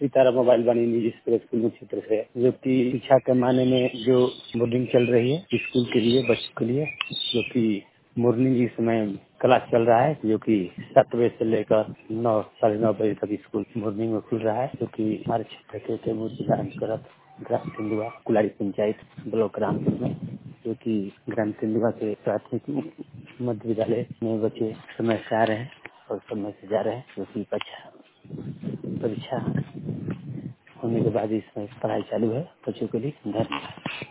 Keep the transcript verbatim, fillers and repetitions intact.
सितारा मोबाइल वाणी निजी स्कूल क्षेत्र से, जो कि शिक्षा के माने में जो बोर्डिंग चल रही है स्कूल के लिए, बच्चों के लिए, जो कि मॉर्निंग इस समय क्लास चल रहा है, जो कि सात बजे से लेकर नौ साढ़े नौ बजे तक स्कूल मॉर्निंग में खुल रहा है, जो कि हमारे क्षेत्र के कैमूर जिला अंतर्गत ग्राम सिंधुआ कुलारी पंचायत ब्लॉक रामपुर में, जो कि ग्राम सिंधुआ के प्राथमिक मध्य विद्यालय में बच्चे समय से आ रहे हैं और समय से जा रहे हैं, जो कि परीक्षा परीक्षा होने के बाद इसमें पढ़ाई चालू है बच्चों के लिए। धन्यवाद।